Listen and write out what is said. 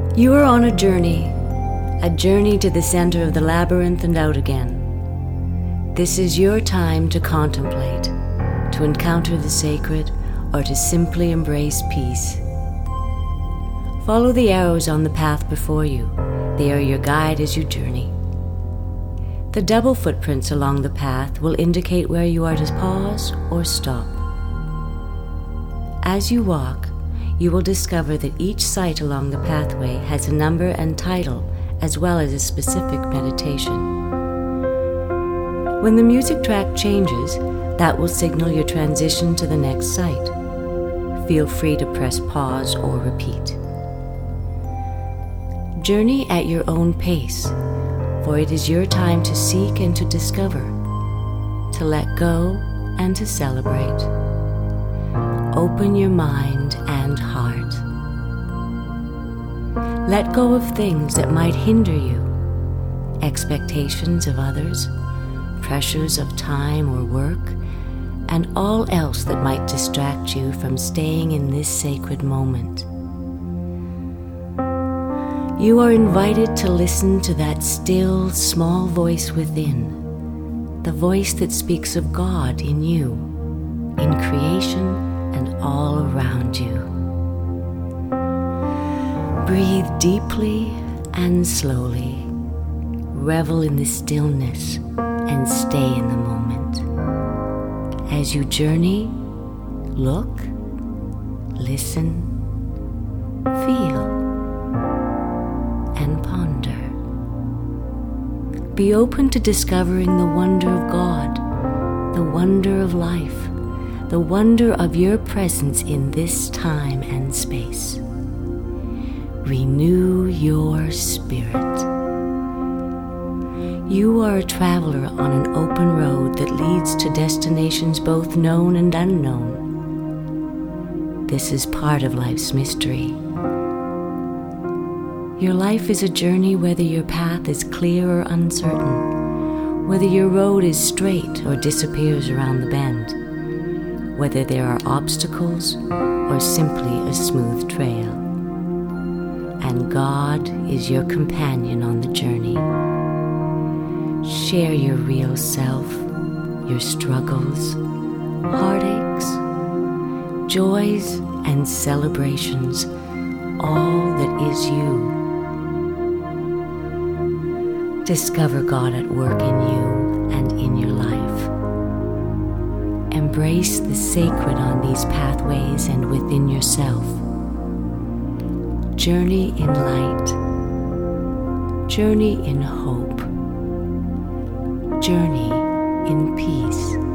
You are on a journey to the center of the labyrinth and out again. This is your time to contemplate, to encounter the sacred, or to simply embrace peace. Follow the arrows on the path before you. They are your guide as you journey. The double footprints along the path will indicate where you are to pause or stop. As you walk, you will discover that each site along the pathway has a number and title, as well as a specific meditation. When the music track changes, that will signal your transition to the next site. Feel free to press pause or repeat. Journey at your own pace, for it is your time to seek and to discover, to let go and to celebrate. Open your mind and heart. Let go of things that might hinder you, expectations of others, pressures of time or work, and all else that might distract you from staying in this sacred moment. You are invited to listen to that still, small voice within, the voice that speaks of God in you, in creation and all around you. Breathe deeply and slowly. Revel in the stillness and stay in the moment. As you journey, look, listen, feel, and ponder. Be open to discovering the wonder of God, the wonder of life, the wonder of your presence in this time and space. Renew your spirit. You are a traveler on an open road that leads to destinations both known and unknown. This is part of life's mystery. Your life is a journey whether your path is clear or uncertain, whether your road is straight or disappears around the bend, whether there are obstacles or simply a smooth trail. And God is your companion on the journey. Share your real self, your struggles, heartaches, joys, and celebrations, all that is you. Discover God at work in you and in your life. Embrace the sacred on these pathways and within yourself. Journey in light. Journey in hope. Journey in peace.